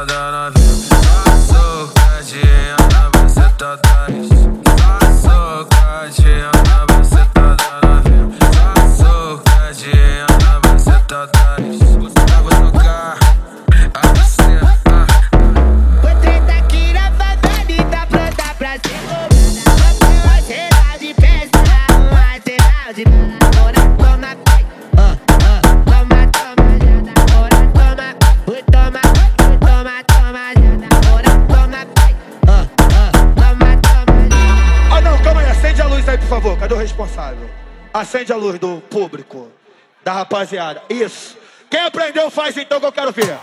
bucetada novinha. Só socadinha na bucetada novinha. Só socadinha na bucetada novinha. Só socadinha na bucetada novinha. Eu vou tocar a buceta. Foi treta aqui na favela e tá pronta pra ser roubada. Vamos acelerar de festa, vamos acelerar de bala. Agora toma, toma, toma, já da hora. Toma, toma, toma, toma, já da hora. Toma, toma, toma. Ah não, calma aí, acende a luz aí por favor, cadê o responsável? Acende a luz do público, da rapaziada, isso. Quem aprendeu faz então que eu quero ver.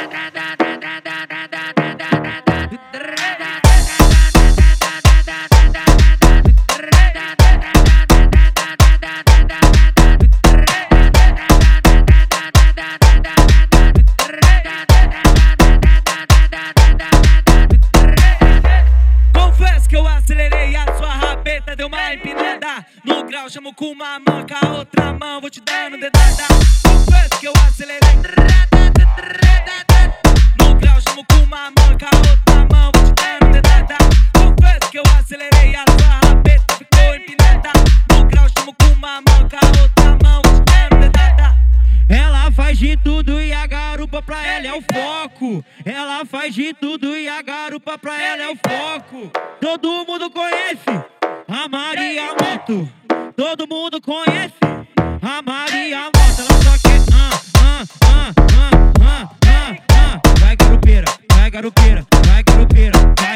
Confesso que eu acelerei a sua rabeta, deu uma empinada. No grau chamo com uma mão, com a outra mão vou te dando dedada. Confesso que eu acelerei. No grau chamo com uma mão, com a outra mão vou te dando dedada. Confesso que eu acelerei a sua rabeta, ficou empinada. No grau chamo com uma mão, com a outra mão vou te dando dedada. Ela faz de tudo e a garupa pra ela é o foco. Ela faz de tudo e a garupa pra ela é o foco. Todo mundo conhece a Maria Moto. Todo mundo conhece a Maria Moto. Ela só quer vai garupeira, vai garupeira, vai garupeira, vai.